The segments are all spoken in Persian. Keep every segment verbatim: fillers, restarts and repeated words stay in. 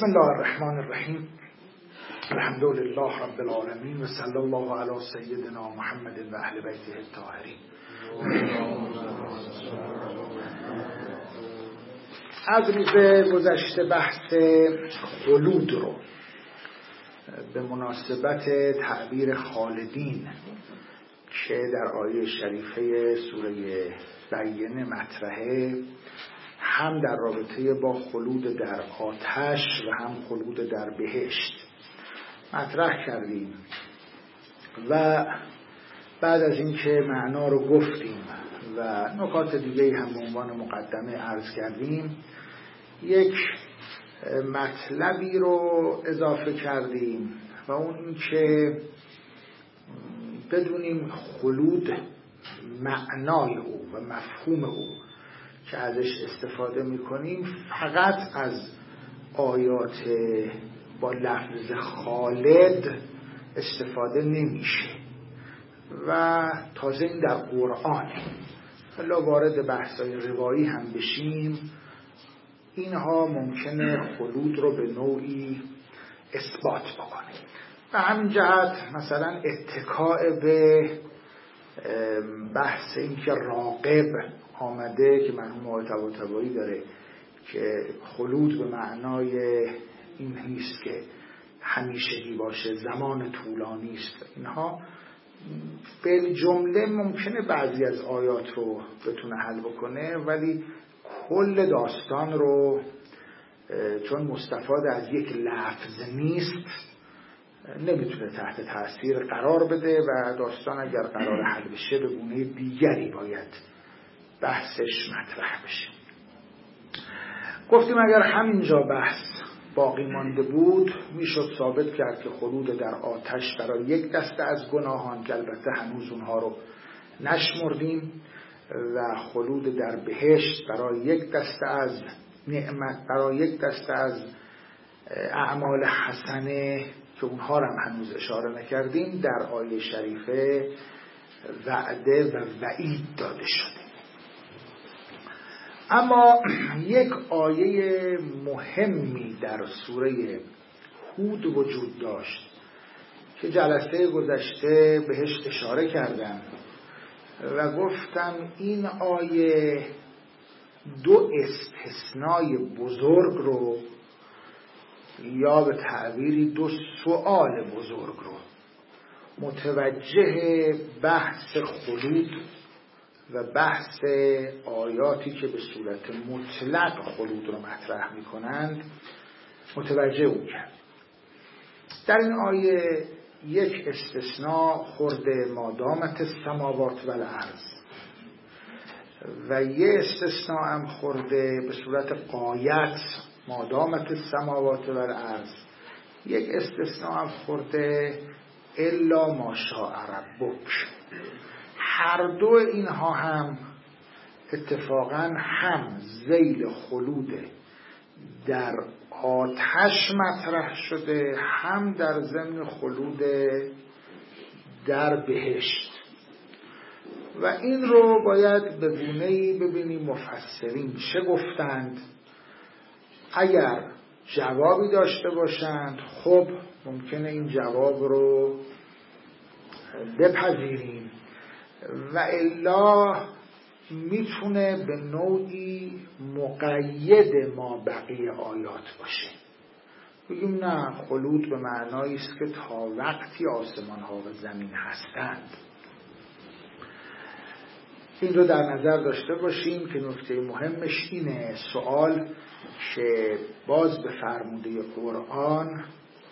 بسم الله الرحمن الرحیم. الحمد لله رب العالمین و صلی الله علی سیدنا محمد و اهل بیته الطاهرین. از روز گذشته بحث خلود رو به مناسبت تعبیر خالدین که در آیه شریفه سوره بینه مطرحه، هم در رابطه با خلود در آتش و هم خلود در بهشت مطرح کردیم و بعد از اینکه معنا رو گفتیم و نکات دیگه هم به عنوان مقدمه عرض کردیم، یک مطلبی رو اضافه کردیم و اون این که بدونیم خلود معنای او و مفهوم او که ازش استفاده میکنیم فقط از آیات با لفظ خالد استفاده نمیشه و تازه این در قرآن. حالا وارد بحثای روایی هم بشیم، اینها ممکنه خلود رو به نوعی اثبات بکنه. و همین جهت مثلا اتکاء به بحث این که راقب آمده که مرحوم آقای طباطبایی داره که خلود به معنای این نیست که همیشگی باشه، زمان طولانی است. اینها به جمله ممکنه بعضی از آیات رو بتونه حل بکنه، ولی کل داستان رو چون مستفاد از یک لفظ نیست نمیتونه تحت تاثیر قرار بده و داستان اگر قرار حل بشه به گونه دیگری باید بحثش مطرح بشه. گفتیم اگر همینجا بحث باقی مانده بود میشد ثابت کرد که خلود در آتش برای یک دسته از گناهان که البته هنوز اونها رو نشمردیم و خلود در بهشت برای یک دسته از نعمت، برای یک دسته از اعمال حسنه که اونها رو هم هنوز اشاره نکردیم در آیه شریفه وعده و وعید داده شده. اما یک آیه مهمی در سوره هود وجود داشت که جلسه گذشته بهش اشاره کردم و گفتم این آیه دو استثنای بزرگ رو یا به تعبیری دو سؤال بزرگ رو متوجه بحث خلود و بحث آیاتی که به صورت مطلق خلود رو مطرح می کنند متوجه او کرد. در این آیه یک استثناء خورده ما دامت السماوات و الارض و یک استثناء هم خورده به صورت قایت ما دامت السماوات و الارض، یک استثناء هم خورده الا ما شاء ربک. هر دو اینها هم اتفاقا هم ذیل خلود در آتش مطرح شده، هم در ضمن خلود در بهشت و این رو باید به گونه‌ای ببینیم مفسرین چه گفتند. اگر جوابی داشته باشند خب ممکنه این جواب رو بپذیریم و الا میتونه به نوعی مقید ما بقیه آیات باشه، بگیم نه خلود به معنایی است که تا وقتی آسمان ها و زمین هستند. این رو در نظر داشته باشیم که نکته مهمش اینه سوال که باز به فرموده قرآن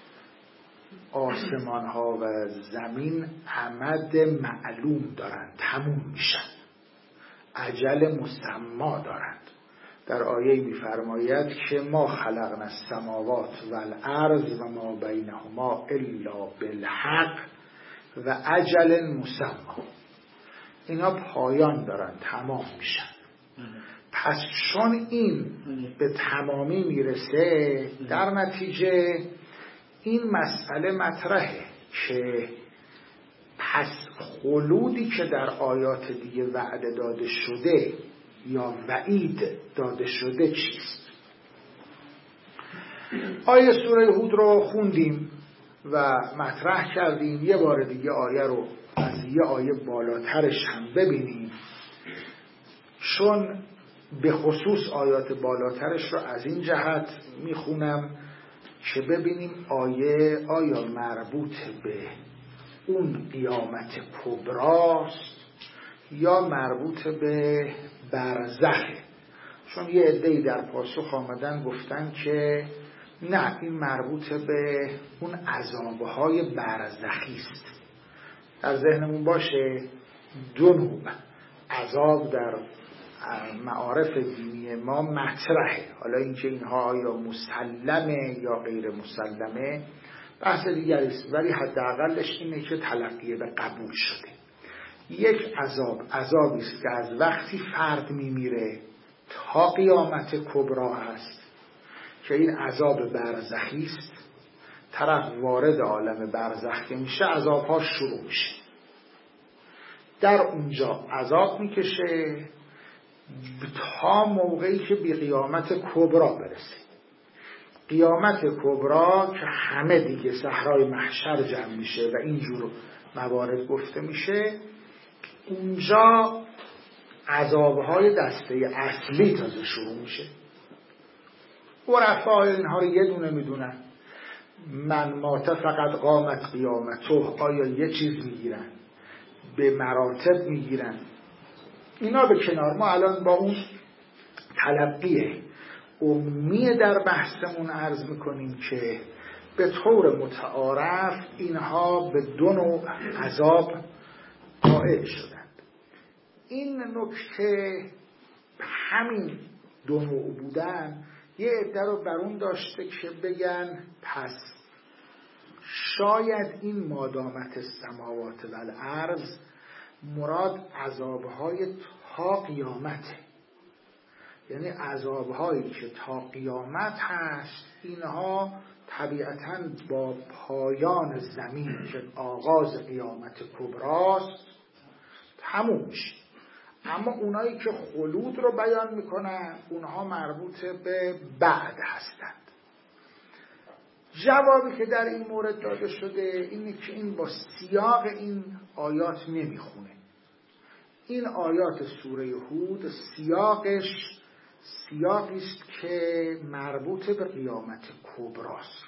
آسمان ها و زمین امد معلوم دارند، تموم میشن، اجل مسمی دارند. در آیه میفرماید که ما خلقنا السماوات و الارض و ما بینهما الا بالحق و اجل مسمی. اینا پایان دارند، تمام میشن. پس چون این به تمامی میرسه در نتیجه این مسئله مطرحه که پس خلودی که در آیات دیگه وعده داده شده یا وعید داده شده چیست؟ آیه سوره هود رو خوندیم و مطرح کردیم. یه بار دیگه آیه رو از یه آیه بالاترش هم ببینیم، چون به خصوص آیات بالاترش رو از این جهت میخونم که ببینیم آیه آیا مربوط به اون قیامت کبراست یا مربوط به برزخه. چون یه عده‌ای در پاسخ آمدن گفتن که نه، این مربوط به اون عذابهای برزخی است. در ذهنمون باشه دو نوع عذاب در معارف دینی ما مطرحه. حالا اینکه اینها آیا مسلمه یا غیر مسلمه بحث دیگری است، ولی حداقلش اینه که تلقی به قبول شده. یک عذاب عذابی است که از وقتی فرد میمیره تا قیامت کبرا هست که این عذاب برزخی است. طرف وارد عالم برزخ که میشه عذابها شروع میشه، در اونجا عذاب میکشه تا موقعی که به قیامت کبرا برسه. قیامت کبرا که همه دیگه صحرای محشر جمع میشه و اینجور موارد گفته میشه، اونجا عذابهای دسته اصلی تازه شروع میشه. عرفا اینها رو یه دونه میدونن. من مات فقط قامت قیامته، آیا یه چیز میگیرن؟ به مراتب میگیرن. اینا به کنار، ما الان با اون تلقیه عمومی در بحثمون عرض میکنیم که به طور متعارف اینها به دو نوع عذاب قائل شدند. این نکته همین دو نوع بودن یه عده رو بر اون داشته که بگن پس شاید این مادامت السماوات و الارض مراد عذابهای تا قیامته، یعنی عذابهایی که تا قیامت هست اینها طبیعتاً با پایان زمین که آغاز قیامت کبراست تموم میشه. اما اونایی که خلود رو بیان میکنن اونها مربوط به بعد هستند. جوابی که در این مورد داده شده اینه که این با سیاق این آیات نمیخونه. این آیات سوره هود سیاقش سیاقی است که مربوط به قیامت کبراست.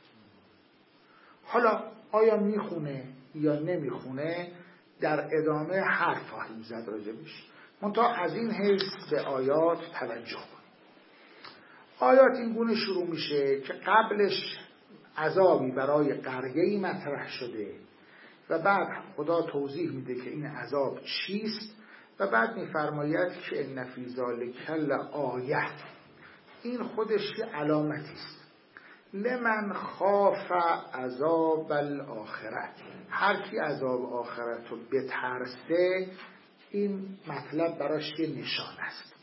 حالا آیا میخونه یا نمیخونه در ادامه حرف خواهیم زد راجبش. منتها از این حیث به آیات توجه کنیم. آیات این گونه شروع میشه که قبلش عذابی برای قریه‌ای مطرح شده و بعد خدا توضیح میده که این عذاب چیست و بعد میفرماید که ان فی ذلک لآیه، این خودش یه علامتی است. لمن خاف عذاب الاخره، هر کی عذاب آخرت رو بترسه این مطلب براش یه نشان است.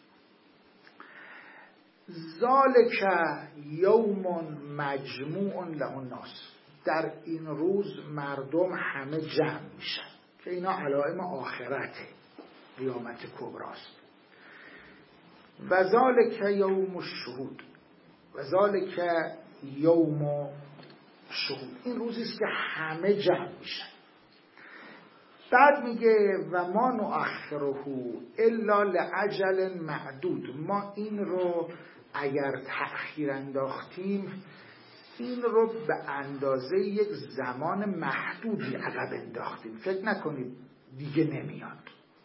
ذالک یوم مجموع له الناس، در این روز مردم همه جمع میشن که اینا علائم آخرته، قیامت کبراست. و ذالک یوم الشهود، و ذالک یوم شهود، این روزی است که همه جمع میشن. بعد میگه و ما نؤخره الا لاجل معدود، ما این رو اگر تأخیر انداختیم این رو به اندازه یک زمان محدودی عقب انداختیم، فکر نکنید دیگه نمیاد.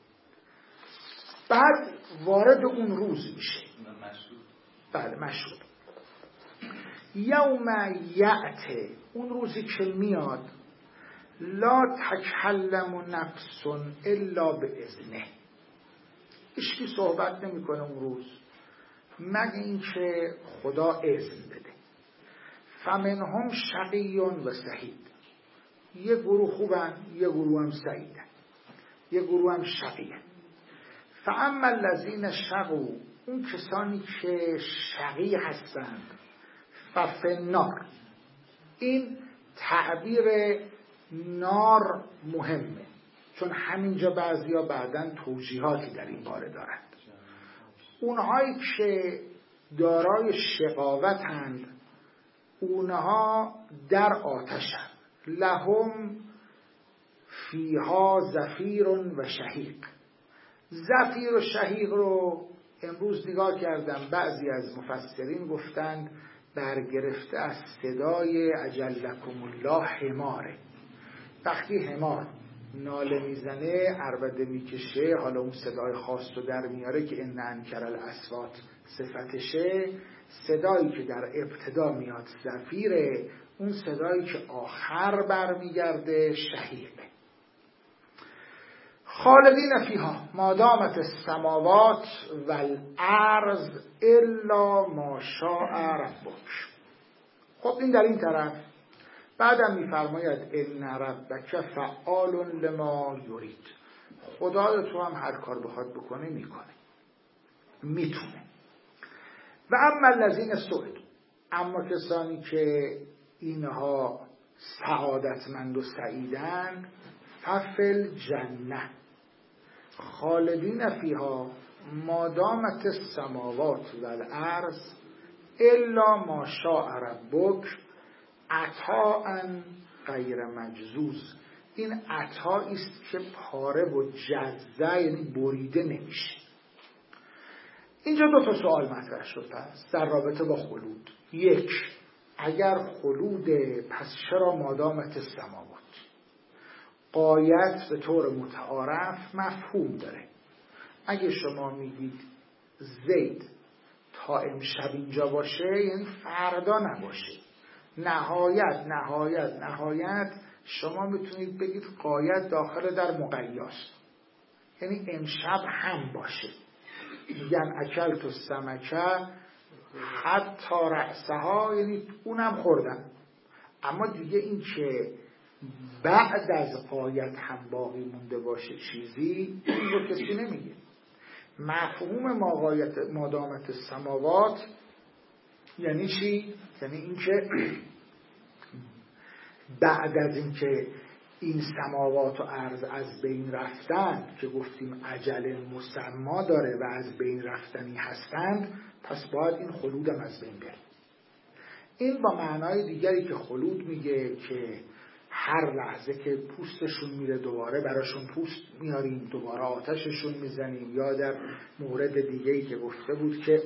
بعد وارد اون روز میشه. بله مشروط. یوم یأته، اون روزی که میاد، لا تکلم نفس الا باذنه، هیچکی صحبت نمیکنه اون روز مگه اینکه خدا اذن بده. فمنهم شقی و سعید، یه گروه خوبن یه گروه هم سعیدن، یه گروه هم شقیه. فاما الذین شقوا، اون کسانی که شقی هستند، ففی النار، این تعبیر نار مهمه چون همینجا بعضیا بعدن توجیهاتی در این باره دارند. اونهایی که دارای شقاوتند اونها در آتشن، لهم فیها زفیر و شهیق. زفیر و شهیق رو امروز نگاه کردم، بعضی از مفسرین گفتند برگرفته از صدای اجلکم الله حماره. وقتی حمار ناله میزنه، عربده میکشه، حالا اون صدای خاص رو در میاره که ان انکر الاصوات صفتشه. صدایی که در ابتدا میاد زفیره، اون صدایی که آخر برمیگرده شهیقه. خالدین فیها ما دامت السماوات والارض الا ما شاء ربک. خب این در این طرف. بعدم میفرماید ان ربک فعال لما یرید. خدای تو هم هر کار بخواد بکنه میکنه، میتونه. و اما الذین سعدوا، اما کسانی که اینها سعادتمند و سعیدن، ففل جنه خالدین فیها ما دامت السماوات والارض الا ما شاء ربک عطاء غیر مجزوز. این عطایی است که پاره و جزه، یعنی بریده نمیشه. اینجا دو تا سوال مطرح شد پس در رابطه با خلود. یک، اگر خلوده پس چرا مادامت السماوات؟ غایت به طور متعارف مفهوم داره. اگه شما میگید زید تا امشب اینجا باشه، یعنی فردا نباشه. نهایت نهایت نهایت شما میتونید بگید غایت داخل در مقیاست، یعنی امشب هم باشه. میگن اکلت السمکه حتی رأسها، یعنی اونم خوردم. اما دیگه این که بعد از غایت هم باقی مونده باشه چیزی، این رو کسی نمیگه. مفهوم ما غایت ما دامت السماوات یعنی چی؟ یعنی این که بعد از این که این سماوات و ارض از بین رفتن، که گفتیم اجل مسما داره و از بین رفتنی هستند، پس باید این خلودم از بین بره. این با معنای دیگری که خلود میگه که هر لحظه که پوستشون میره دوباره براشون پوست میاریم، دوباره آتششون میزنیم. یا در مورد دیگه‌ای که گفته بود که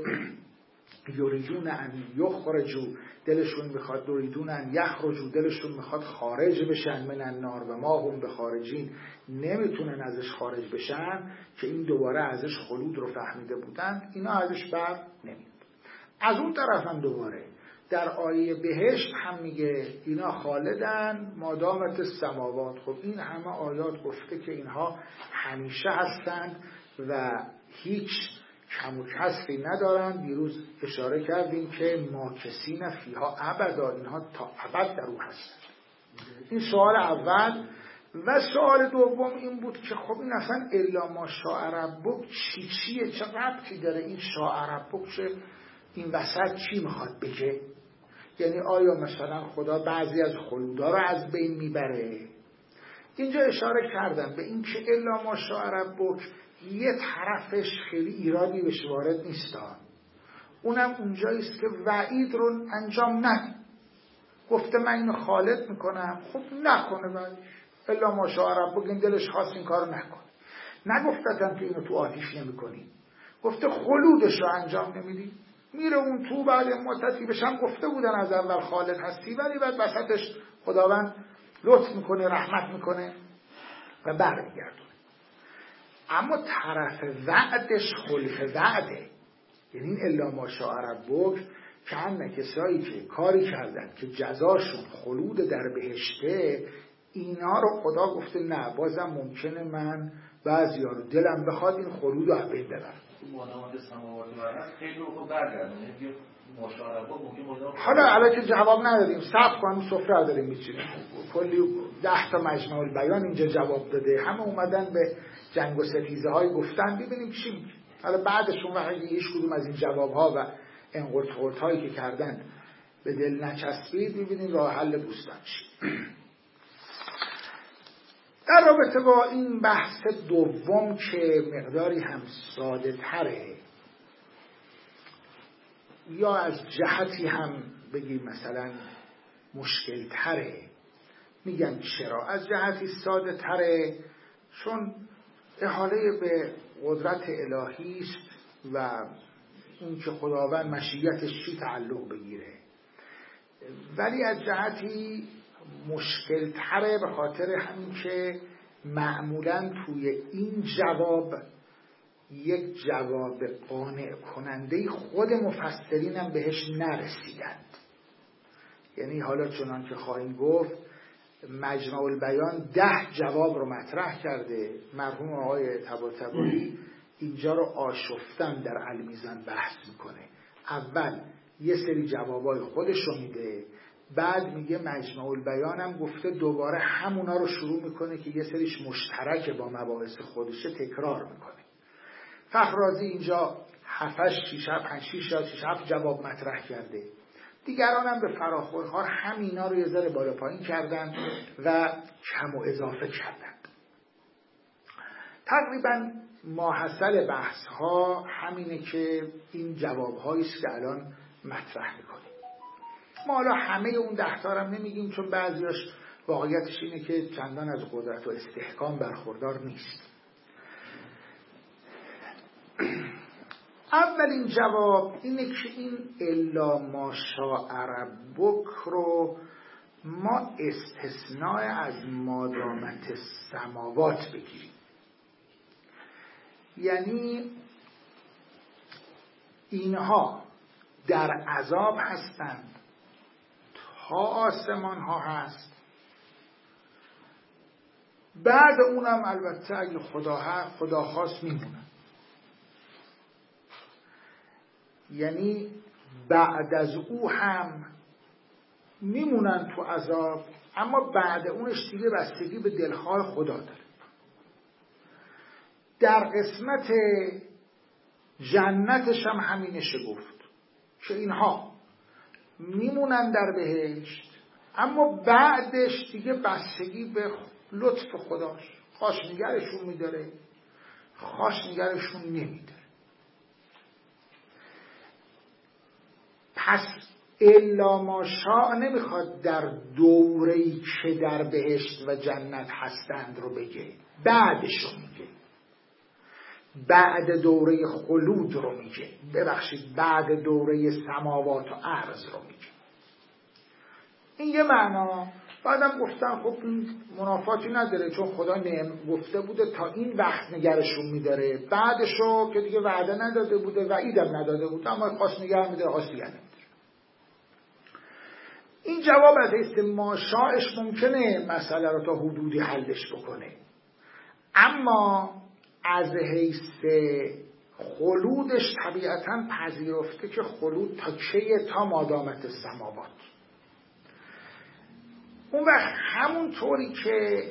یریدون ان یخرجوا، دلشون میخواد، یریدون ان یخرجوا، دلشون میخواد خارج بشن من النار و ما هم بخارجین، نمیتونن ازش خارج بشن، که این دوباره ازش خلود رو فهمیده بودن، اینا ازش بر نمیاد. از اون طرف هم دوباره در آیه بهشت هم میگه اینا خالدن ما دامت السماوات. خب این همه آیات گفته که اینها همیشه هستند و هیچ کم و کسری ندارن. دیروز اشاره کردیم که ماکثین فیها ابدا، اینها تا ابد در او هستن. این سوال اول. و سوال دوم این بود که خب این اصلا الا ما شاء ربک چی چیه؟ چه ربطی داره این شاء ربک؟ چه این وسط چی میخواد بگه؟ یعنی آیا مثلا خدا بعضی از خلودا رو از بین میبره؟ اینجا اشاره کردم به این که الا ما شاء ربک یه طرفش خیلی ایرادی بهش وارد نیستا، اونم اونجاییست که وعید رو انجام ندیم. گفته من اینو خالد میکنم، خب نکنه بعدش الا ما شاء ربک، این دلش خواست این کارو نکنه. نگفتتم که اینو تو آتیش نمیکنی، گفته خلودش رو انجام نمیدی، میره اون تو. بعد مدتی بشم گفته بودن از اول خالد هستی، ولی بعد وسطش خداوند لطف میکنه، رحمت میکنه و برمیگردونه. اما طرف وعدش خلف وعده، یعنی این الا ما شاء ربک که هم کسایی که کاری کردن که جزاشون خلود در بهشته، اینا رو خدا گفته نه، بازم ممکنه من بعضی ها رو دلم بخواد این خلود رو بین ببرم. حالا علا که جواب ندادیم، صبر کنم، سفره داریم میچینیم، کلی ده تا مجمع البیان اینجا جواب داده، همه اومدن به جنگ و ستیزه های گفتن، ببینیم چی میگه. حالا بعدشون وقتی هیچ کدوم از این جواب ها و انقلت خورت هایی که کردن به دل نچسبید، میبینیم راه حل دوستان چی. در رابطه با این بحث دوم که مقداری هم ساده تره، یا از جهتی هم بگیم مثلا مشکل تره. میگن چرا؟ از جهتی ساده تره، چون احاله به قدرت الهی است و اون که خداوند مشیتش چی تعلق بگیره. ولی از جهتی مشکل تره به خاطر همین که معمولاً توی این جواب یک جواب قانع کننده خود مفسرین هم بهش نرسیدند. یعنی حالا چنان که خواهیم گفت مجمع البیان ده جواب رو مطرح کرده. مرحوم آقای طباطبایی اینجا رو آشفتن در المیزان بحث میکنه. اول یه سری جوابای خودش رو میده، بعد میگه مجمع البیان هم گفته دوباره همونا رو شروع میکنه که یه سریش مشترک با مباحث خودشه تکرار میکنه. فخرازی اینجا هفتش شیش هفت پنج شیش یا شیش هفت جواب مطرح کرده. دیگران هم به فراخور همینا رو یه ذره بالا پایین کردن و کم و اضافه کردن. تقریبا ماحصل بحث ها همینه که این جواب هایی است که الان مطرح میکنیم. ما حالا همه اون دهتارم نمیگیم چون بعضیاش واقعیتش اینه که چندان از قدرت و استحکام برخوردار نیست. اولین جواب اینه که این الا ما شاء ربک رو ما استثناء از مادامت السماوات بگیریم. یعنی اینها در عذاب هستند تا آسمان ها هست، بعد اونم البته اگه خدا ها خدا خواست میمونن. یعنی بعد از او هم میمونن تو عذاب، اما بعد اونش دیگه بستگی به دلخواه خدا داره. در قسمت جنتش هم همینشه گفت که اینها میمونن در بهشت، اما بعدش دیگه بستگی به لطف خداش، خواست نگرشون میداره، خواست نگرشون نمیداره. پس الا ما شاء نمیخواد در دوره‌ای که در بهشت و جنت هستند رو بگه، بعدش رو میگه، بعد دوره خلود رو میگه، ببخشید بعد دوره سماوات و ارض رو میگه. این یه معنا. بعدم گفتم خب این منافاتی نداره چون خدا نعم گفته بوده تا این وقت نگرشون میداره، بعدشو که دیگه وعده نداده بوده و ایدم نداده بوده، اما خواست نگر میداره، خواست نگر نمیداره. این جواب از حیث ماشاءش ممکنه مسئله رو تا حدودی حلش بکنه، اما از حیث خلودش طبیعتاً پذیرفته که خلود تا کیه؟ تا مادامت السماوات. اون وقت همون طوری که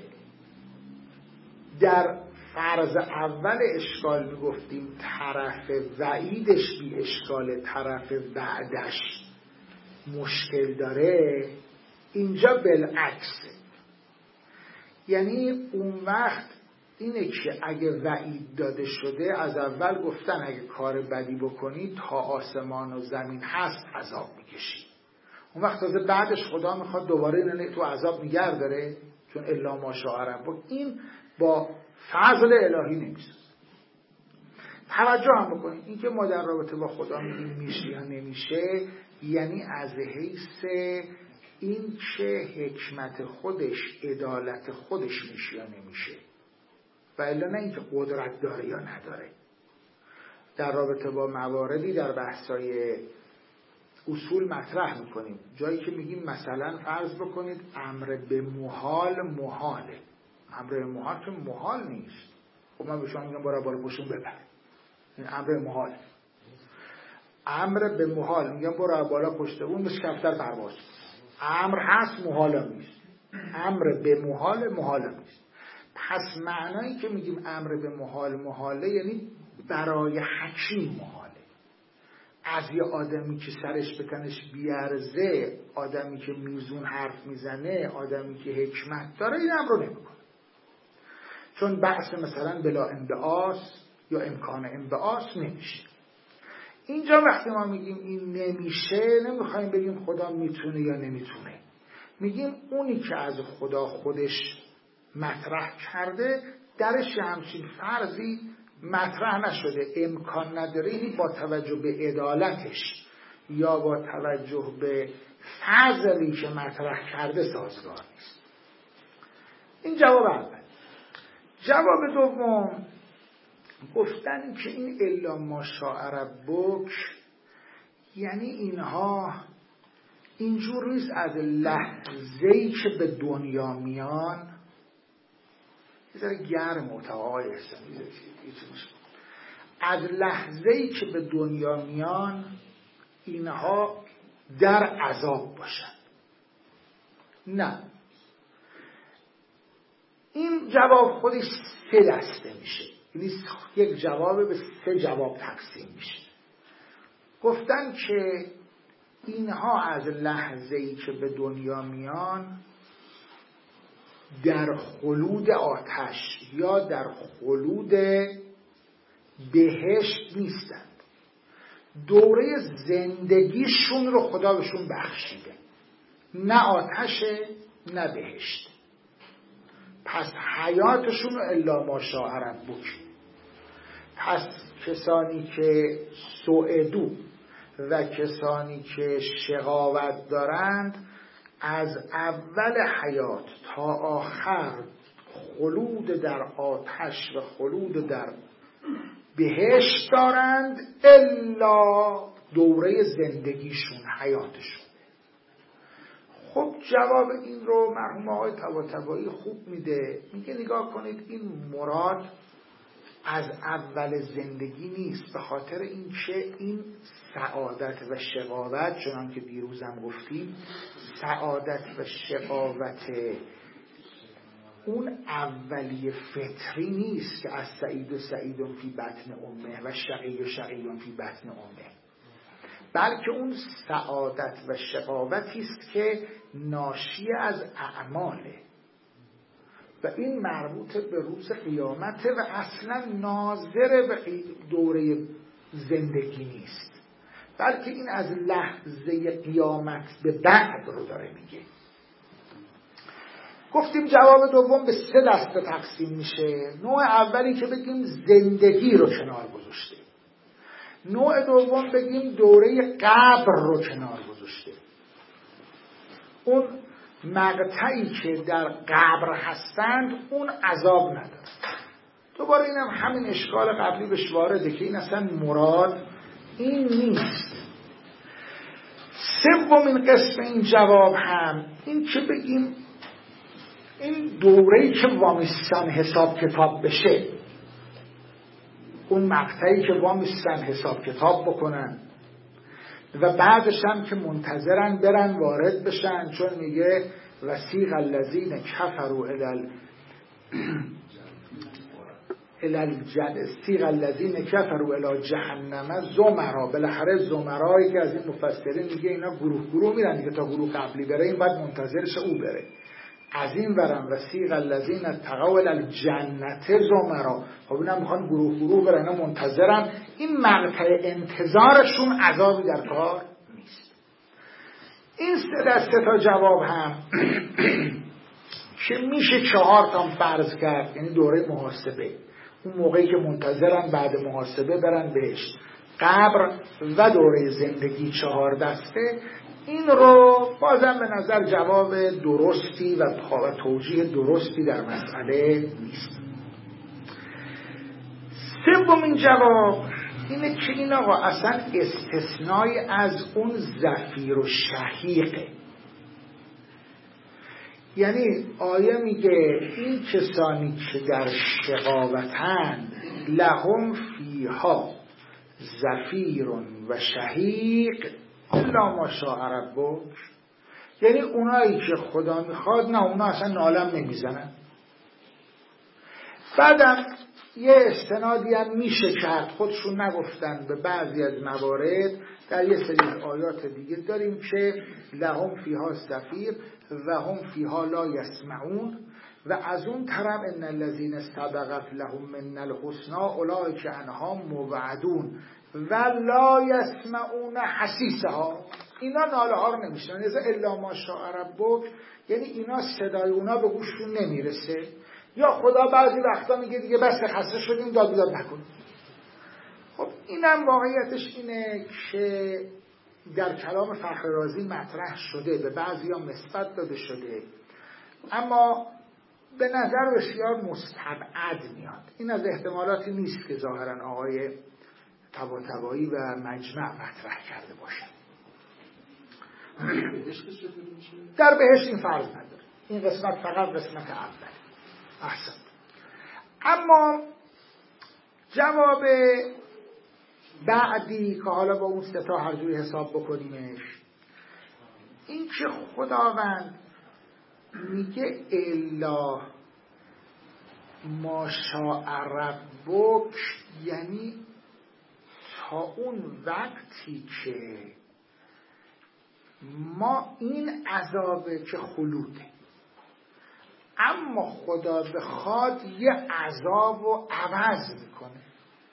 در فرض اول اشکال میگفتیم طرف وعیدش بی اشکال، طرف بعدش مشکل داره، اینجا بالعکسه. یعنی اون وقت اینه که اگه وعید داده شده از اول گفتن اگه کار بدی بکنی تا آسمان و زمین هست عذاب میکشی، اون وقت تازه بعدش خدا میخواد دوباره اینه تو عذاب نگر داره، چون الا ما شاء ربک این با فضل الهی نمیشه. توجه هم بکنید این که ما در رابطه با خدا میگیم میشه یا نمیشه، یعنی از حیث این که حکمت خودش عدالت خودش میشه یا نمیشه، و الا نه اینکه قدرت داره یا نداره. در رابطه با مواردی در بحثای اصول مطرح میکنیم، جایی که میگیم مثلا فرض بکنید امر به محال محاله. امر به محال که محال نیست، خب من به شما میگم برای بالا پشتون ببر، این امر محال. امر به محال میگم برای بالا پشت اون مثل کفتر پرواز. امر هست محال نیست، امر به محال محال نیست. پس معنایی که میگیم امر به محال محاله یعنی برای حکیم محاله. از یه آدمی که سرش به تنش بیارزه، آدمی که میزون حرف میزنه، آدمی که حکمت داره، این امر رو نمیکنه، چون بحث مثلا بلا انبعاث یا امکان انبعاث نمیشه. اینجا وقتی ما میگیم این نمیشه، نمیخوایم بگیم خدا میتونه یا نمیتونه، میگیم اونی که از خدا خودش مطرح کرده درش همچین فرضی مطرح نشده، امکان نداره، یعنی با توجه به عدالتش یا با توجه به فضلی که مطرح کرده سازگار نیست. این جواب اول. جواب دوم گفتن که این الا ما شاء ربک یعنی اینها اینجور نیست از لحظه‌ای که به دنیا میان، یه ذره گرم و آقای احسانی، از لحظه‌ای که به دنیا میان اینها در عذاب باشن. نه، این جواب خودش سه دسته میشه، یعنی یک جواب به سه جواب تقسیم میشه. گفتن که اینها از لحظه‌ای که به دنیا میان در خلود آتش یا در خلود بهشت نیستند، دوره زندگیشون رو خدا بهشون بخشیده، نه آتشه نه بهشت. پس حیاتشون رو الا ما شاء ربک. پس کسانی که سعدو و کسانی که شقاوت دارند از اول حیات تا آخر خلود در آتش و خلود در بهشت دارند الا دوره زندگیشون، حیاتشون. خب جواب این رو مرحوم آقای طباطبایی خوب میده، میگه نگاه کنید این مراد از اول زندگی نیست، به خاطر این که این سعادت و شقاوت، چنان که دیروزم گفتیم، سعادت و شقاوت اون اولی فطری نیست که از سعید و سعید فی بطن امه و شقی و شقی فی بطن امه، بلکه اون سعادت و شقاوتی است که ناشی از اعماله و این مربوط به روز قیامت و اصلا ناظر به دوره زندگی نیست، بلکه این از لحظه قیامت به بعد رو داره میگه. گفتیم جواب دوم به سه دسته تقسیم میشه. نوع اولی که بگیم زندگی رو کنار گذاشته، نوع دوم بگیم دوره قبر رو کنار گذاشته، اون مقطعی که در قبر هستند اون عذاب نداره. دوباره اینم همین اشکال قبلی بهش وارده که این اصلا مراد این نیست. سومین قسم این جواب هم این که بگیم این دوره‌ای که وامیستن حساب کتاب بشه، اون مقطعی که وامیستن حساب کتاب بکنن و بعدش هم که منتظرن برن وارد بشن، چون میگه وسیق الذین کفروا الی الی سیق الذین کفروا الی جهنم زمرا. بالاخره زمرایی که از این مفسرین میگه اینا گروه گروه میرن دیگه، تا گروه قبلی بره این باید منتظرش او بره. از این ورم وسیق الذین اتقوا الی الجنة زمرا، خب اینا میخوان گروه گروه برن، اینا منتظرن. این مقطع انتظارشون عذابی در کار نیست. این سه دسته تا جواب هم که میشه چهار تا فرض کرد، یعنی دوره محاسبه، اون موقعی که منتظرن بعد محاسبه برن بهشت، قبر و دوره زندگی، چهار دسته. این رو بازم به نظر جواب درستی و توجیه درستی در مسئله نیست. سومین جواب اینه که این آقا اصلا استثنای از اون زفیر و شهیقه. یعنی آیه میگه این کسانی که در شقاوتند لهم فیها زفیر و شهیق الا ما شاء ربک، یعنی اونایی که خدا میخواد نه اونا اصلا نالم نمیزنن. بعدم یه استنادی هم میشه کرد، خودشون نگفتن، به بعضی از موارد در یه سری آیات دیگه داریم که لهم فیها زفیر و هم فیها لا یسمعون، و از اون طرف ان الذین سبقت لهم من الحسنی اولئک عنها مبعدون و لا یسمعون حسیسها، اینا ناله ها رو نمیشنن. الا ماشاء ربک یعنی اینا صدای اونا به گوششون نمیرسه، یا خدا بعضی وقتا میگه دیگه بس خسته شدیم داد بیداد نکنیم. خب اینم واقعیتش اینه که در کلام فخر رازی مطرح شده، به بعضی هم نسبت داده شده، اما به نظر بسیار مستبعد میاد. این از احتمالاتی نیست که ظاهرا آقای طباطبایی و مجمع مطرح کرده باشن. در بهشت این فرض نداره، این قسمت فقط قسمت اول. احسن. اما جواب بعدی که حالا با اون سه تا هر جوری حساب بکنیمش، این که خداوند میگه الا ماشاء ربک، یعنی تا اون وقتی که ما این عذابه که خلوده، اما خدا بخواد یه عذاب رو عوض میکنه.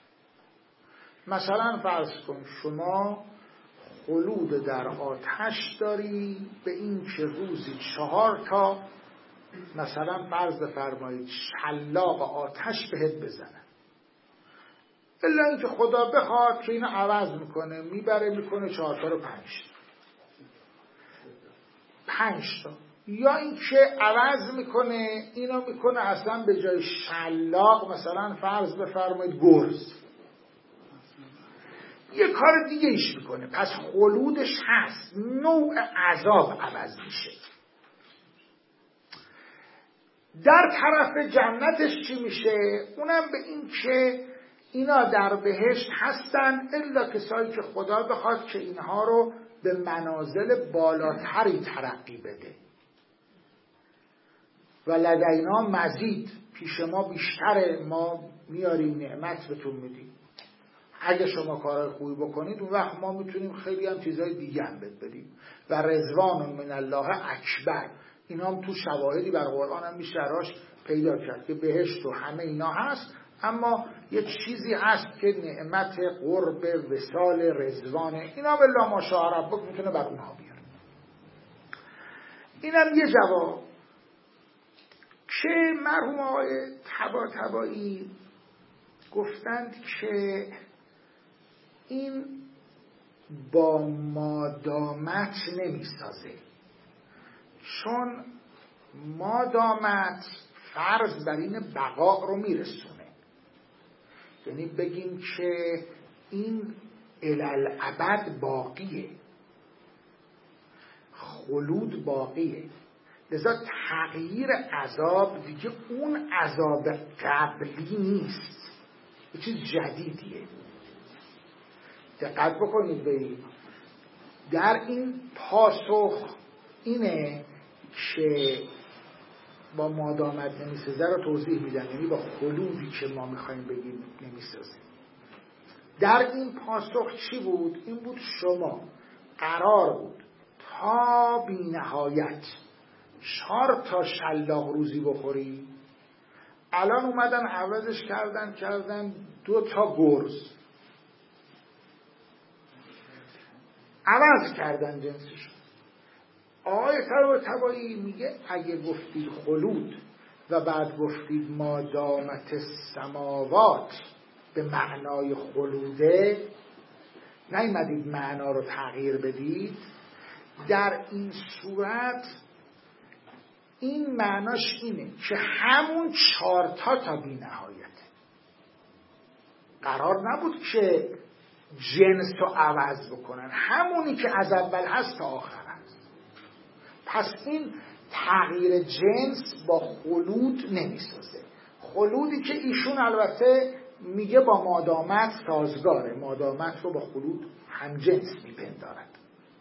مثلا فرض کن شما خلود در آتش داری به این که روزی چهار تا مثلا فرض بفرمایید شلاق آتش بهت بزنه، الا اینکه خدا بخواد که اینو عوض میکنه، میبره میکنه چهار تا رو پنج تا پنج تا یا اینکه عوض میکنه اینو میکنه اصلا به جای شلاق مثلا فرض بفرمایید گرز، یه کار دیگه ایش میکنه. پس خلودش هست، نوع عذاب عوض میشه. در طرف جنتش چی میشه؟ اونم به این که اینا در بهشت هستن الا کسایی که خدا بخواد که اینها رو به منازل بالاتری ترقی بده. و لدینا مزید، پیش ما بیشتره، ما میاریم نعمت بهتون میدیم. اگه شما کارهای خوبی بکنید اون وقت ما میتونیم خیلی هم چیزهای دیگه هم بهت بدیم. و رضوان من الله اکبر، اینا هم تو شواهدی بر قرآن هم میشه راش پیدا کرد که بهشت و همه اینا هست، اما یه چیزی هست که نعمت قرب وصال رضوانه، اینا بالله ماشاء ربک میتونه بر اونها بیاره. اینم یه جواب که مرحوم آقای طباطبایی گفتند که این با مادامت نمیسازه، چون مادامت فرض بر این بقا رو میرسونه، یعنی بگیم که این الالعبد باقیه، خلود باقیه، لذا تغییر عذاب دیگه اون عذاب قبلی نیست، یه چیز جدیدیه. دقت بکنید به این، در این پاسخ اینه که با مادامت نمیسازه رو توضیح میدن، یعنی با خلودی که ما میخوایم بگیم نمیسازه. در این پاسخ چی بود؟ این بود شما قرار بود تا بی نهایت چهار تا شلاق روزی بخوری، الان اومدن عوضش کردن کردن دو تا گرز، عوض کردن جنسشون. آقای طباطبایی میگه اگه گفتید خلود و بعد گفتید مادامت السماوات به معنای خلوده، نیومدید معنا رو تغییر بدید، در این صورت این معناش اینه که همون چارتا تا بی نهایته. قرار نبود که جنس رو عوض بکنن، همونی که از اول هست تا آخر هست. پس این تغییر جنس با خلود نمیسازه. خلودی که ایشون البته میگه با مادامت سازگاره، مادامت رو با خلود هم جنس میپندارد.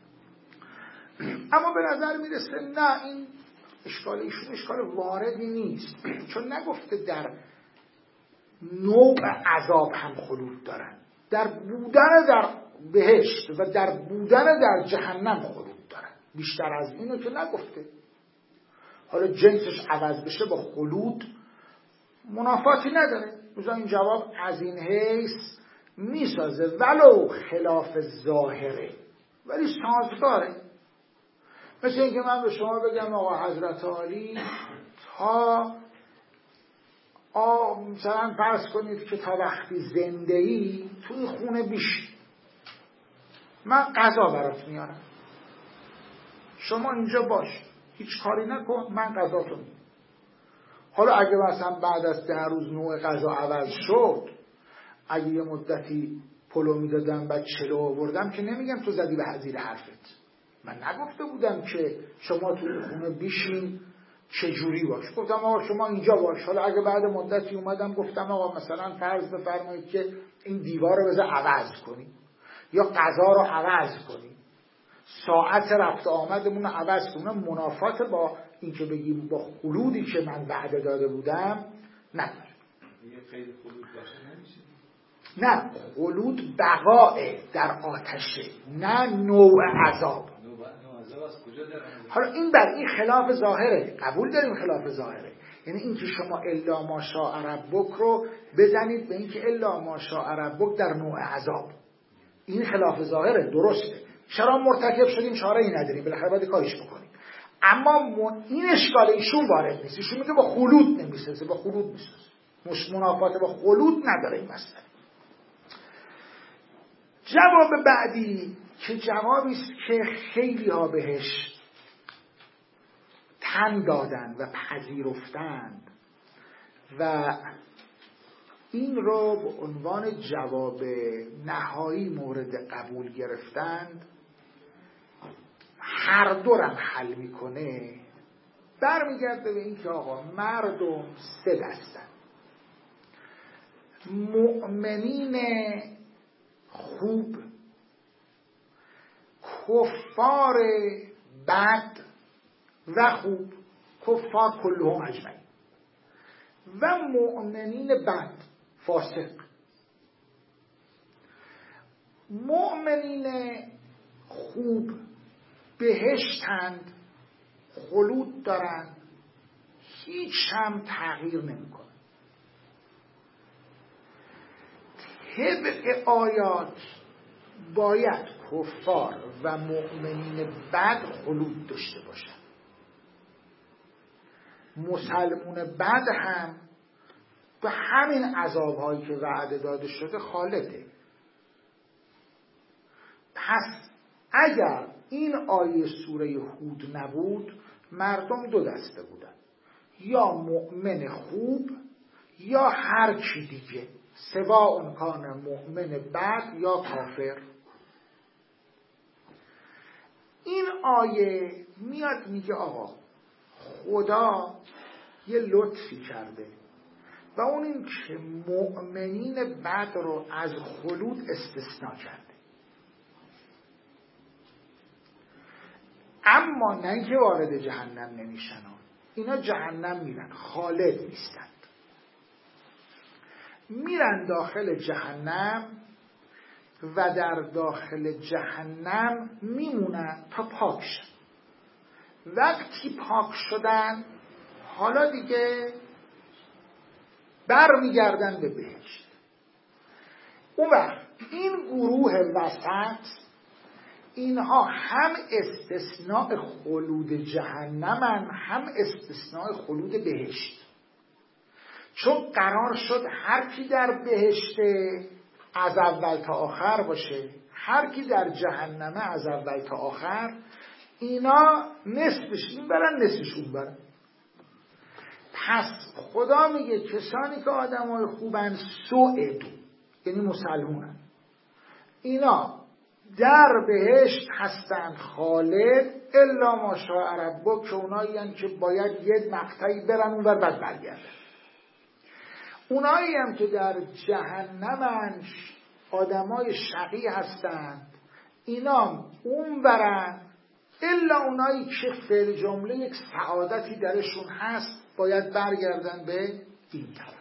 اما به نظر میرسه نه، این اشکال ایشون اشکال واردی نیست، چون نگفته در نوع عذاب هم خلود دارن، در بودن در بهشت و در بودن در جهنم خلود دارن، بیشتر از اینو که نگفته. حالا جنسش عوض بشه با خلود منافاتی نداره. مثلا این جواب از این حیث میسازه ولو خلاف ظاهره ولی سازگاره. مثل اینکه من به شما بگم آقا حضرت عالی تا آ مثلا فرض کنید که تا وقتی زنده ای توی خونه بیش من غذا برات میارم، شما اینجا باش هیچ کاری نکن من غذاتو میارم. حالا اگه مثلا بعد از ده روز نوع غذا عوض شد، اگه یه مدتی پلو میدادم بعد چلو آوردم که نمیگم تو زدی به زیر حرفت، من نگفته بودم که شما توی خونه بیشین چجوری باش، گفتم آقا شما اینجا باش. حالا اگه بعد مدتی اومدم گفتم آقا مثلا فرض بفرمایید که این دیوار رو بذار عوض کنی یا غذا رو عوض کنی، ساعت رفت آمدمون رو عوض کنیم، منافات با این که بگیم با خلودی که من وعده داده بودم نداره. نه خلود بقاء در آتشه، نه نوع عذاب. حالا این بر این خلاف ظاهره، قبول داریم خلاف ظاهره، یعنی این که شما الا ما شاء ربک رو بزنید به این که الا ما شاء ربک در نوع عذاب، این خلاف ظاهره، درسته. چرا مرتکب شدیم چاره ای نداریم، بالاخره باید کارش بکنیم. اما این اشکال ایشون وارد نیست، ایشون میگه با خلود نمیسازه، با خلود میسازه، مش منافات با خلود نداره این مسئله. جواب بعدی که جوابی است که خیلی ها بهش تن دادن و پذیرفتند و این رو به عنوان جواب نهایی مورد قبول گرفتند، هر دورم حل میکنه، برمیگرده به این که آقا مردم سه دستن: مؤمنین خوب، کفار بد و خوب، کفار کلهم اجمعین، و مؤمنین بد فاسق. مؤمنین خوب بهشتند، خلود دارند، هیچ هم تغییر نمیکنه. طبق آیات باید کفار و مؤمنین بد خلود داشته باشند. مسلمون بد هم به همین عذابهایی که وعده داده شده خالده. پس اگر این آیه سوره هود نبود، مردم دو دسته بودن: یا مؤمن خوب یا هر چی دیگه، سواء کان مؤمن بد یا کافر. این آیه میاد میگه آقا خدا یه لطفی کرده و اون این که مؤمنین بد رو از خلود استثناء کرده، اما نه اینکه وارد جهنم نمیشن، اینا جهنم میرن، خالد نیستند، میرن داخل جهنم و در داخل جهنم میمونن تا پاک شن. وقتی پاک شدن حالا دیگه بر میگردن به بهشت. اون وقت این گروه وسط، اینها هم استثناء خلود جهنمن، هم استثناء خلود بهشت. چون قرار شد هر کی در بهشت از اول تا آخر باشه، هر کی در جهنمه از اول تا آخر، اینا نصفش این برن نصفش اون برن. پس خدا میگه کسانی که آدمای خوبن سوئدو، یعنی مسلمونن، اینا در بهشت هستند خالد، الا ماشاء ربک، که اونایی هم که باید یه مقطعی برن اون ور بعد برگردن. اونایی هم که در جهنمن آدمای شقی هستند، اینا اون برن، الا اونایی که فعل جمله یک سعادتی درشون هست باید برگردن به این طرف.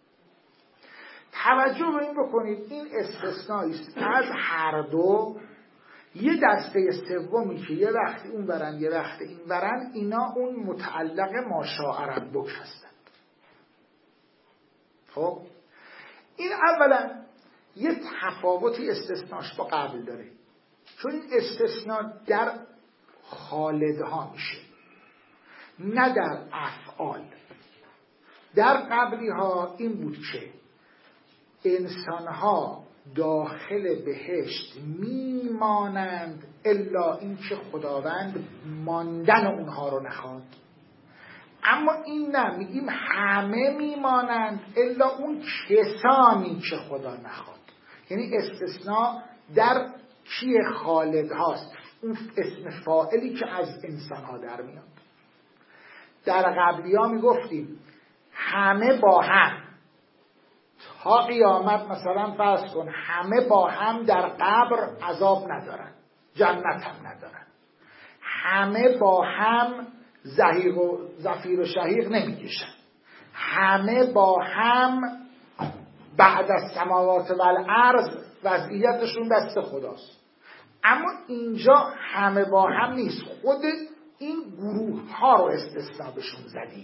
توجه به این بکنید، این استثنایی است از هر دو. یه دسته سومی که یه وقتی اون برن یه وقتی این برن، اینا اون متعلق ماشاء ربک هستند. خب این اولا یه تفاوتی استثناش با قبل داره، چون این استثناء در خالدها میشه نه در افعال. در قبلی ها این بود که انسانها داخل بهشت میمانند الا این که خداوند ماندن اونها رو نخواد. اما این نه، میگیم همه میمانند الا اون کسانی که خدا نخواد. یعنی استثناء در کی خالد هاست، اون اسم فاعلی که از انسان ها در میاد. در قبلی ها میگفتیم همه با هم تا قیامت، مثلا فرض کن همه با هم در قبر عذاب ندارن، جنت هم ندارن، همه با هم زهیق و زفیر و شهیق نمیکشن، همه با هم بعد از سماوات و الارض وضعیتشون دست خداست. اما اینجا همه با هم نیست، خود این گروه ها رو استثناء بهشون زدیم.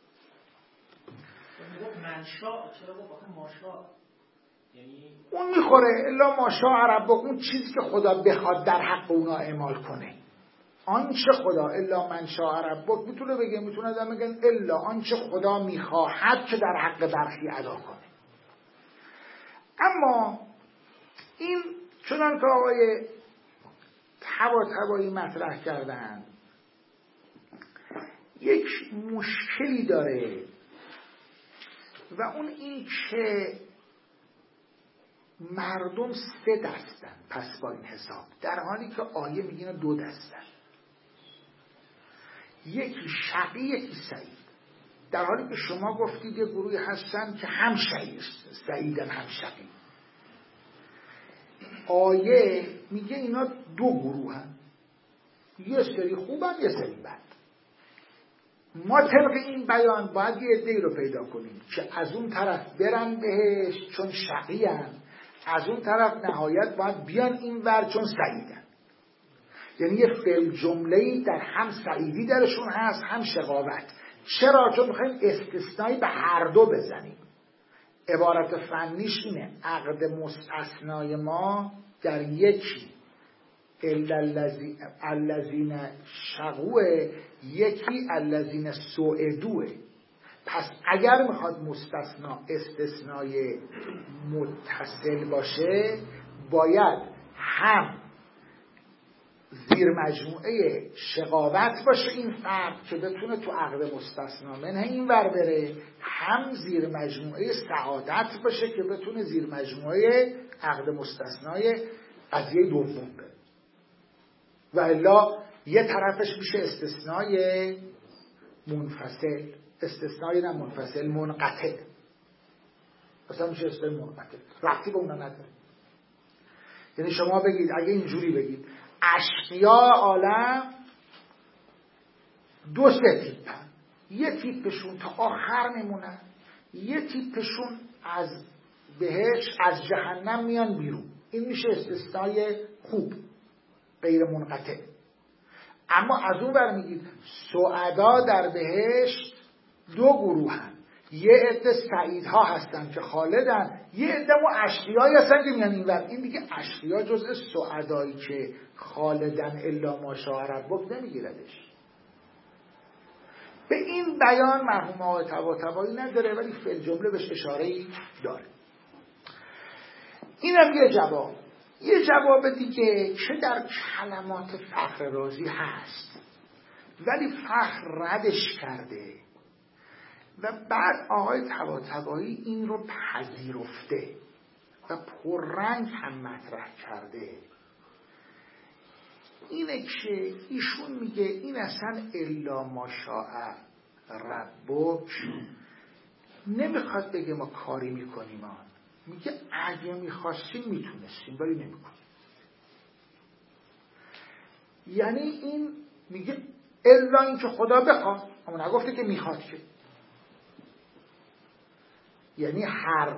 منشا چرا گفت ماشا؟ یعنی اون میخوره الا ماشا ربک، اون چیزی که خدا بخواد در حق اونا اعمال کنه. آنچه خدا الا منشا ربک میتونه بگه، میتونه دم بگن الا آنچه خدا میخواهد که در حق برخی ادا کنه. اما این چنان که آقای طباطبایی مطرح کردن یک مشکلی داره و اون این که مردم سه دستن پس با این حساب، در حالی که آیه میگه دو دستن، یکی شقی یکی سعید، در حالی که شما گفتید یه گروهی هستن که هم شقی سعیدن هم شقی. آیه میگه اینا دو گروه هن، یه سری خوبن یه سری بد. ما طبق این بیان باید یه عده‌ای رو پیدا کنیم که از اون طرف برن بهش چون شقی هن، از اون طرف نهایت باید بیان این ور چون سعیدن. یعنی یه فعل جمله‌ای در هم سعیدی درشون هست هم شقاوت. چرا؟ چون میخوایم استثنایی به هر دو بزنیم. عبارت فنیش اینه عقد مستثنای ما در یکی الذین شقوه، یکی الذین سعدوه. پس اگر میخواد مستثنا استثنای متصل باشه باید هم زیر مجموعه شقاوت باشه این فرد که بتونه تو عقد مستثنا منه این ور بره، هم زیر مجموعه سعادت باشه که بتونه زیر مجموعه عقد مستثنای قضیه دوم بره. و الا یه طرفش میشه استثنای منفصل، استثنای نه منفصل، منقطع. مثلا میشه استثنای منقطع، ربطی به اونا نداره. یعنی شما بگید اگه اینجوری بگید اشقیاء عالم دو سه تیپن، یه تیپشون تا آخر میمونن، یه تیپشون از بهشت از جهنم میان بیرون. این میشه استثنای خوب غیر منقطع. اما از اون بر میگید سعدا در بهشت دو گروه هن، یه عده سعیدها هستن که خالدن، یه عده و اشقیایی هستن که میان این ور. این دیگه اشقیا جزء سعدایی که خالدن الا ماشاء ربک نمیگیردش. به این بیان مرحوم آقای طباطبایی نداره ولی فی الجمله بهش اشاره‌ای داره. اینم یه جواب. یه جواب دیگه که در کلمات فخر رازی هست ولی فخر ردش کرده و بعد آقای طباطبایی این رو پذیرفته و پررنگ هم مطرح کرده، اینه که ایشون میگه این اصلا الا ماشاء ربک نمیخواد بگه ما کاری میکنیم، آن میگه اگه میخواستیم میتونستیم ولی نمیکنیم. یعنی این میگه الا این که خدا بخواد، اما نگفته که میخواد که. یعنی هر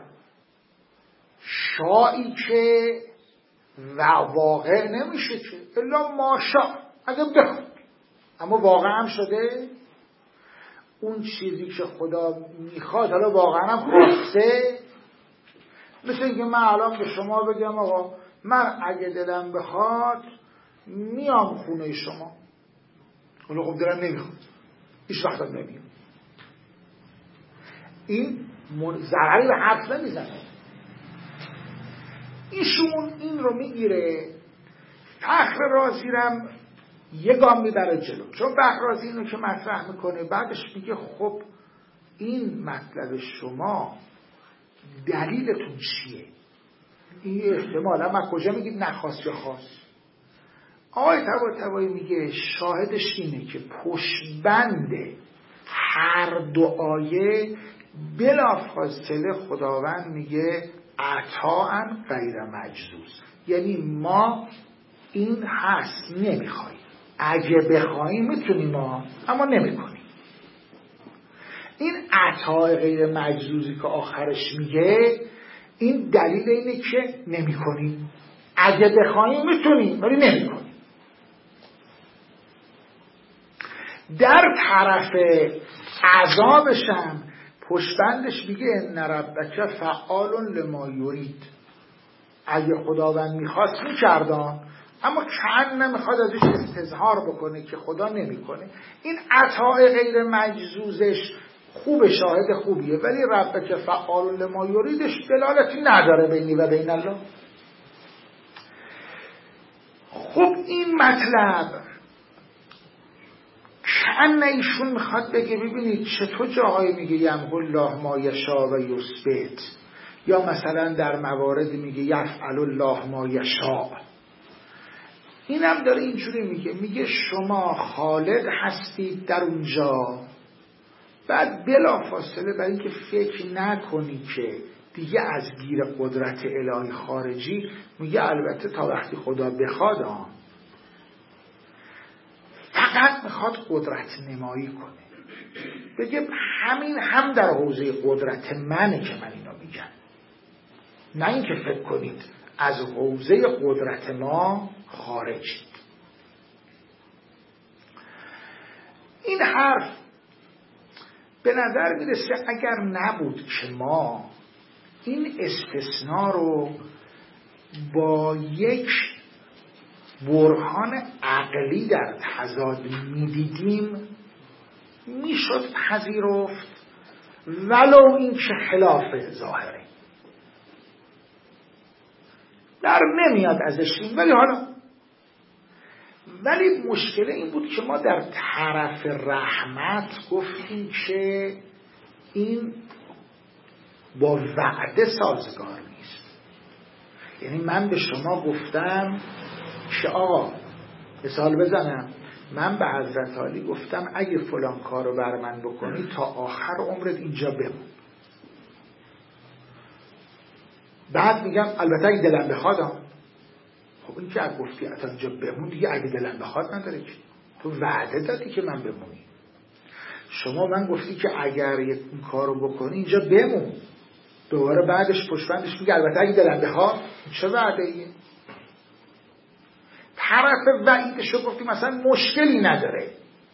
شایی که و واقع نمیشه که الا ماشا اگه بخواد، اما واقع هم شده. اون چیزی که خدا میخواد حالا واقعا هم خواسته مثل اینکه من الان به شما بگم آقا من اگه دلم بخواد میام خونه شما، ولی خب دلم نمیخواد، هیچ وقت نمیام. این ضرری به حرف نمیزنه. ایشون این رو میگیره، فخر رازیرم یه گام میبره جلو، چون فخر رازی اینو که مطرح میکنه بعدش میگه خب این مطلب شما دلیلتون چیه؟ این احتمالا من کجا میگید نخواست یا خواست؟ آقای طباطبایی میگه شاهدش اینه که پشتبند هر دو آیه بلافاصله خداوند میگه عطاء غیر مجزوز، یعنی ما این هست نمیخوایم، اگه بخوایم میتونیم ما، اما نمیکنیم. این عطاء غیر مجزوزی که آخرش میگه این دلیل اینه که نمیکنیم، اگه بخوایم میتونیم ولی نمیکنیم. در طرف عذابشم پشتبندش میگه ان ربک فعال لما یرید، اگه خداوند میخواست میکردن، اما کأن نمیخواد ازش استظهار بکنه که خدا نمیکنه. این عطاء غیر مجزوزش خوب، شاهد خوبیه، ولی ربک فعال لما یریدش دلالتی نداره بینی و بین الله. خب این مطلب کأن ایشون میخواد بگه ببینید چطور جاهایی میگه یمحو الله ما یشاء و یثبت، یا مثلا در موارد میگه یفعل الله ما یشاء. اینم داره اینجوری میگه، میگه شما خالد هستید در اونجا، بعد بلا فاصله برای اینکه فکر نکنی که دیگه از گیر قدرت الهی خارجی، میگه البته تا وقتی خدا بخواد آن فقط میخواد قدرت نمایی کنه، بگه همین هم در حوزه قدرت منه که من اینا میگم، نه اینکه فکر کنید از حوزه قدرت ما خارجید. این حرف به نظر میرسه اگر نبود که ما این استثناء رو با یک برهان عقلی در تضاد میدیدیم میشد پذیرفت، ولو این که خلاف ظاهره در نمیاد ازش این، ولی حالا ولی مشکل این بود که ما در طرف رحمت گفتیم که این با وعده سازگار نیست. یعنی من به شما گفتم که آقا مثال بزنم، من به حضرت علی گفتم اگه فلان کارو بر من بکنی تا آخر عمرت اینجا بمون. بعد میگم البته اگه دلم بخواد. خب این که اگه گفتی تا اینجا بمون دیگه اگه دلم بخواد نداره که، تو وعده دادی که من بمونی. شما من گفتی که اگر این کارو بکنی اینجا بمون، دوباره بعدش پشتبندش میگه البته اگه دلم بخواد. چه وعده ایه؟ طرف وعیدشو گفتی مثلا مشکلی نداره.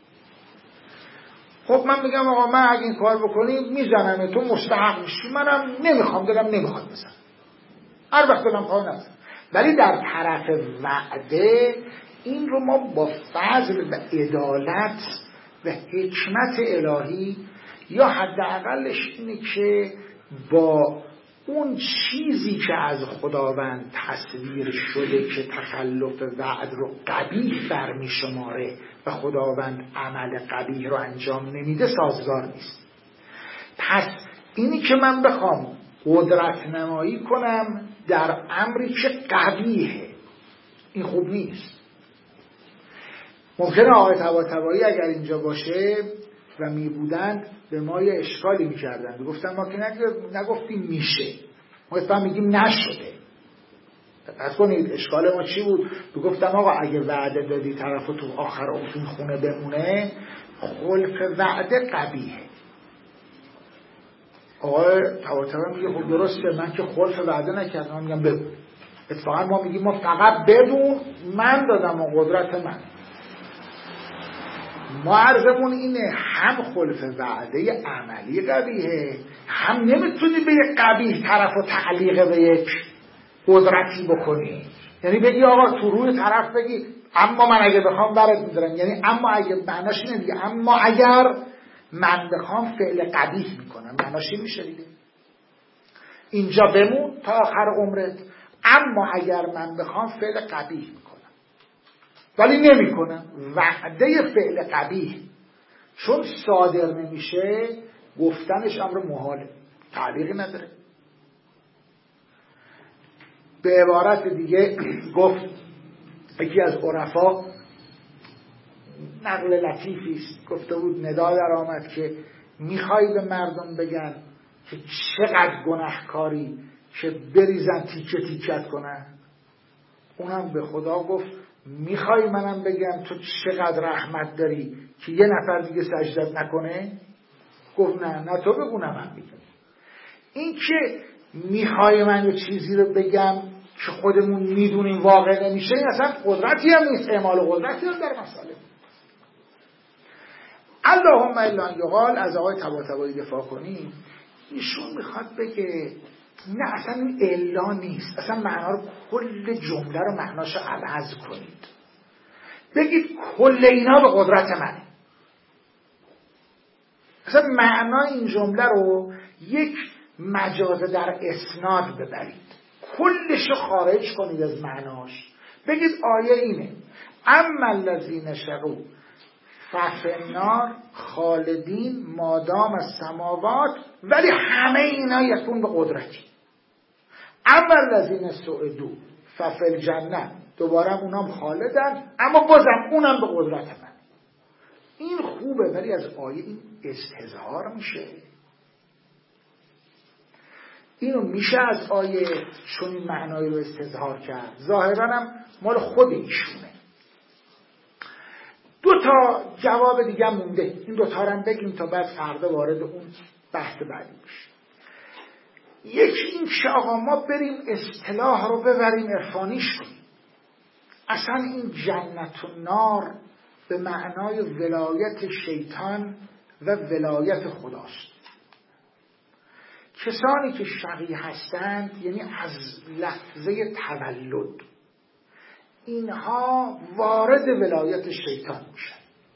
خب من میگم آقا من اگه این کار بکنی میزنم تو مستحق میشی، منم نمیخوام، دلم نمیخواد بزن، هر وقت دلم خواه نزن. ولی در طرف وعده این رو ما با فضل و عدالت و حکمت الهی، یا حداقلش اینه که با اون چیزی که از خداوند تصویر شده که تخلف وعد رو قبیح برمی شماره و خداوند عمل قبیح رو انجام نمیده سازگار نیست. پس اینی که من بخوام قدرت نمایی کنم در امری که قبیحه، این خوب نیست. ممکنه آقای طباطبایی اگر اینجا باشه و می بودند به ما یه اشکالی می کردن، گفتن ما که نگفتیم میشه، ما اتفاقا میگیم نشده. پس کنید اشکال ما چی بود؟ گفتم آقا اگه وعده دادی طرف تو آخر اون خونه بمونه، خلف وعده قبیحه. آقای طباطبایی میگه خب درسته، من که خلف وعده نکردم، من میگم بگو. اتفاقا ما میگیم ما فقط بدون، من دادم و قدرت من. ما عرضمون اینه هم خلف وعده عملی قبیحه، هم نمیتونی به یک قبیح طرف و تعلیق به یک قدرتی بکنی. یعنی بگی آقا تو روی طرف بگی اما من اگه بخوام برات میذارم، یعنی اما اگه معناش اینه دیگه، اما اگر من بخوام فعل قبیح میکنم، معناش این میشه دیگه اینجا بمون تا آخر عمرت، اما اگر من بخوام فعل قبیح میکنم، ولی نمیکنم. وعده فعل قبیح چون صادر نمیشه گفتنش امر محاله، تعلیقی نداره. به عبارت دیگه گفت یکی از عرفا، نقل لطیفی است، گفته بود ندا در آمد که میخوای به مردم بگن که چقدر گناهکاری که بریزن تیکه تیکت کنن؟ اونم به خدا گفت میخوای منم بگم تو چقدر رحمت داری که یه نفر دیگه سجدت نکنه؟ گفت نه نه تو بگو نه من بگم. این که میخوای من یه چیزی رو بگم که خودمون میدونیم واقع نمیشه، این اصلا قدرتی هم نیست، اعمال قدرتی هم در مسئله. اللهم الا ان یقال، از آقای طباطبایی دفاع کنیم، ایشون میخواد بگه نه اصلا این الا نیست، اصلا معنا رو کل جمله رو معناش عوض کنید، بگید کل اینا به قدرت منه. اصلا معنای این جمله رو یک مجاز در اسناد ببرید، کلش رو خارج کنید از معناش. بگید آیه اینه اما الذین شقوا ففی النار خالدین مادام السماوات، ولی همه اینا یکون به قدرتی. اما الذین سعدوا ففی الجنه، دوباره اونام خالدن اما بازم اونم به قدرت من. این خوبه، ولی از آیه این استظهار میشه. اینو میشه از آیه چون این معنایی رو استظهار کرد، ظاهراً هم مال خود ایشونه. دو تا جواب دیگه مونده، این دو تا رو بگیم تا بعد فردا وارد اون بحث بعدی بشیم. یکی این که آقا ما بریم اصطلاح رو ببریم عرفانیش کنیم. اصلا این جنت و نار به معنای ولایت شیطان و ولایت خداست. کسانی که شقی هستند یعنی از لحظه تولد اینها وارد ولایت شیطان میشن،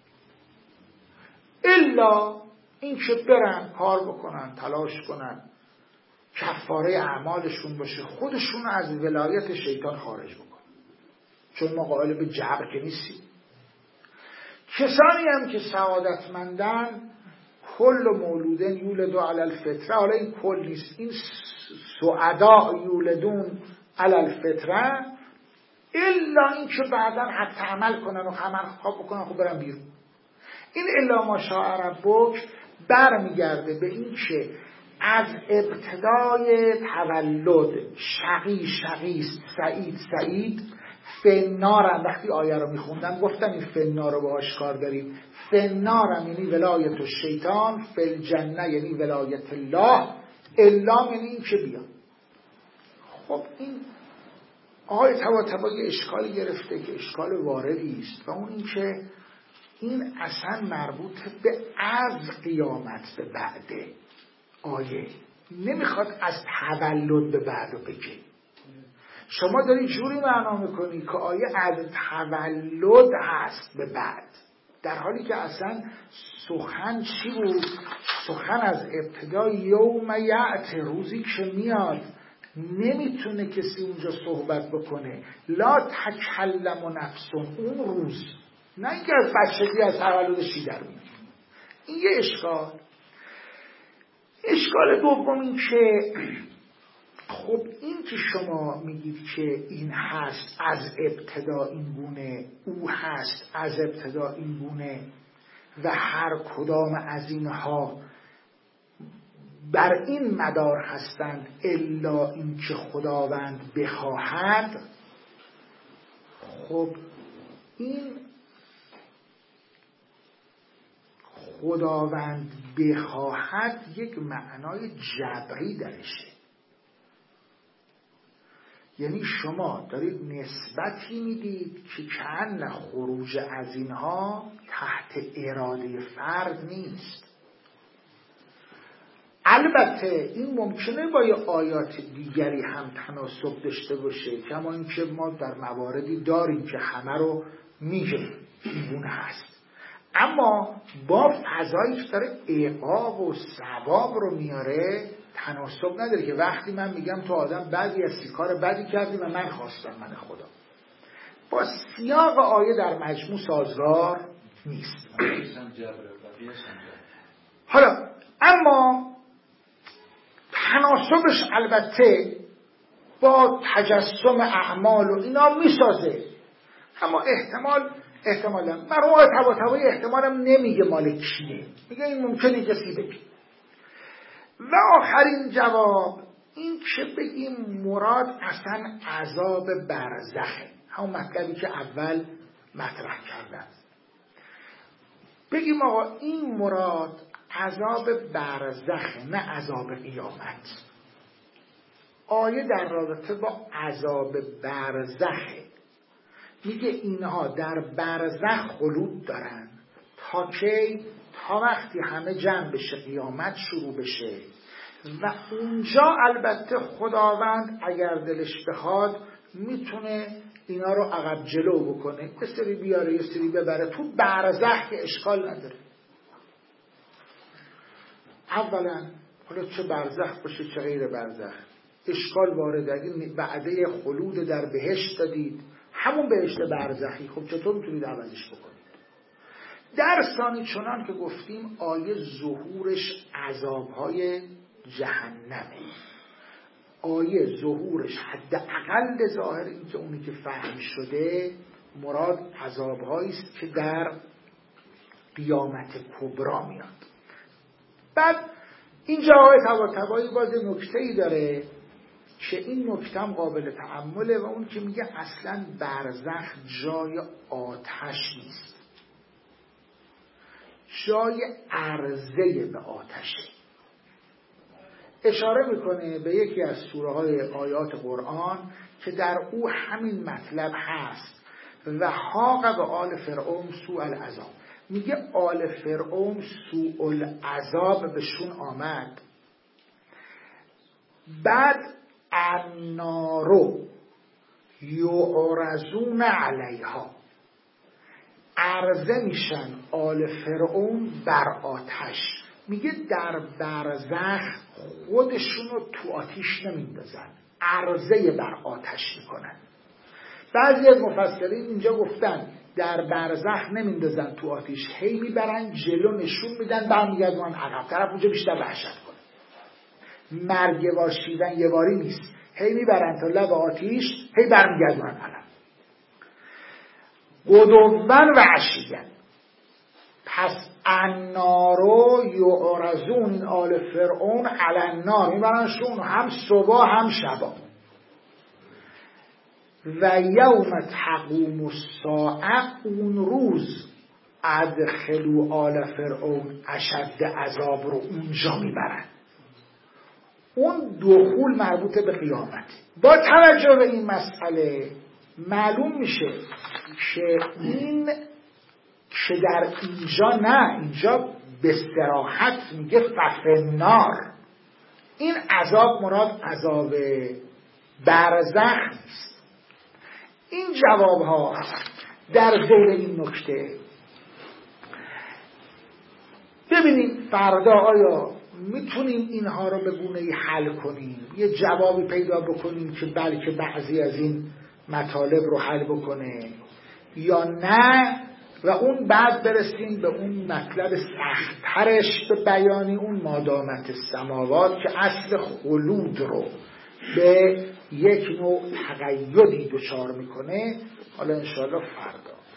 الا این که برن کار بکنن، تلاش کنن، کفاره اعمالشون باشه، خودشون از ولایت شیطان خارج بکنن، چون ما قائل به جبر که نیستیم. کسانی هم که سعادتمندن کل مولودن یولدو علی الفطره، حالا این کل نیست، این سعدا یولدون علی الفطره، الا این که بعدا حتی عمل کنن و عمل خواب بکنن خب برن بیرون. این الا ما شاء ربک برمیگرده به این که از ابتدای تولد شقی شقیست، سعید سعید، فنارم. وقتی آیه رو میخوندم گفتم این فنار رو به آشکار داریم. فنارم یعنی ولایت الشیطان، فالجنه یعنی ولایت الله، الا یعنی این که بیان. خب این آقای طباطبایی اشکالی گرفته که اشکال واردی است، و اون این که این اصلا مربوط به از قیامت به بعده. آیه نمیخواد از تولد به بعد رو بگه. شما داری جوری معنا میکنی که آیه از تولد هست به بعد، در حالی که اصلا سخن چی بود؟ سخن از ابتدای یوم یعت، روزی که میاد نمیتونه کسی اونجا صحبت بکنه. لا تکلم نفسون، اون روز، نه اینکه از بچگی از تولدشی در میاد. این یه اشکال. اشکال دوم این که خب این که شما میگید که این هست از ابتدا این گونه، او هست از ابتدا این گونه، و هر کدام از اینها بر این مدار هستند الا این که خداوند بخواهد. خب این خداوند بخواهد یک معنای جبری درشه، یعنی شما دارید نسبتی میدید که کأن خروج از اینها تحت اراده فرد نیست. البته این ممکنه با یه آیات دیگری هم تناسب داشته باشه، کما اینکه ما در مواردی داریم که همه رو میگه این هست، اما با فضایی که داره عقاب و ثواب رو میاره تناسب نداره که وقتی من میگم تو آدم بدی هستی، کار بدی کردی و من خواستم من خدا، با سیاق آیه در مجموع سازگار نیست. حالا اما تناسبش البته با تجسم اعمال و اینا میسازه، اما احتمال احتمالا مرحوم طباطبایی احتمالم نمیگه مال کیه، میگه این ممکنه کسی بگه. و آخرین جواب این که بگیم مراد اصلا عذاب برزخه، همون مطلبی که اول مطرح کردن. بگیم آقا این مراد عذاب برزخه نه عذاب قیامت. آیه در رابطه با عذاب برزخه، میگه اینها در برزخ خلود دارن تا که تا وقتی همه جمع بشه قیامت شروع بشه و اونجا البته خداوند اگر دلش بخواد میتونه اینا رو عقب جلو بکنه، یه سری بیاره یه سری ببره. تو برزخ که اشکال نداره. اولا حالا چه برزخ باشه چه غیر برزخ اشکال وارده. این وعده خلود در بهشت دادید، همون بهشت برزخی، خب چطور میتونید عوضش بکنید؟ در ثانی چنان که گفتیم آیه ظهورش عذابهای جهنمه. آیه ظهورش حداقل ظاهر این که اونی که فهم شده مراد عذابهایی است که در قیامت کبرا میاد. بعد اینجا آیه طباطبایی باز نکته‌ای داره که این نکته هم قابل تأمله و اون که میگه اصلا برزخ جای آتش نیست، جای عرضه به آتشه. اشاره میکنه به یکی از سوره های آیات قرآن که در او همین مطلب هست و حاق به آل فرعون سوء العذاب. میگه آل فرعون سوء العذاب بهشون آمد، بعد النارو یعرضون علیها، عرضه میشن آل فرعون بر آتش. میگه در برزخ خودشونو تو آتیش نمیندازن، عرضه بر آتش میکنن. بعضی از مفسرین اینجا گفتن در برزخ نمیندازن تو آتیش، هی میبرن جلو نشون میدن برمیگردن عقب، طرف اونجا بیشتر وحشت کنه. مرگ وار شیدن یه باری نیست، هی میبرن تا لب آتیش، هی برمیگردن عقب. غدوًا و عشیًا. پس النارو یعرضون، این آل فرعون علی النار میبرنشون هم صبح هم شبا. و یوم تقوم الساعه، اون روز ادخلوا آل فرعون اشد عذاب رو اونجا میبرن. اون دخول مربوط به قیامت. با توجه به این مسئله معلوم میشه که این که در اینجا نه، اینجا به صراحت میگه ففنار، این عذاب مراد عذاب برزخ نیست. این جواب ها در ذیل این نکته ببینیم فردا آیا میتونیم اینها رو به گونه‌ای حل کنیم، یه جوابی پیدا بکنیم که بلکه بعضی از این مطالب رو حل بکنه یا نه، و اون بعد برسیم به اون مطلب سخت‌ترش به بیانی اون مادامت السماوات که اصل خلود رو به یک نوع تقیدی دچار میکنه. حالا انشاءالله فردا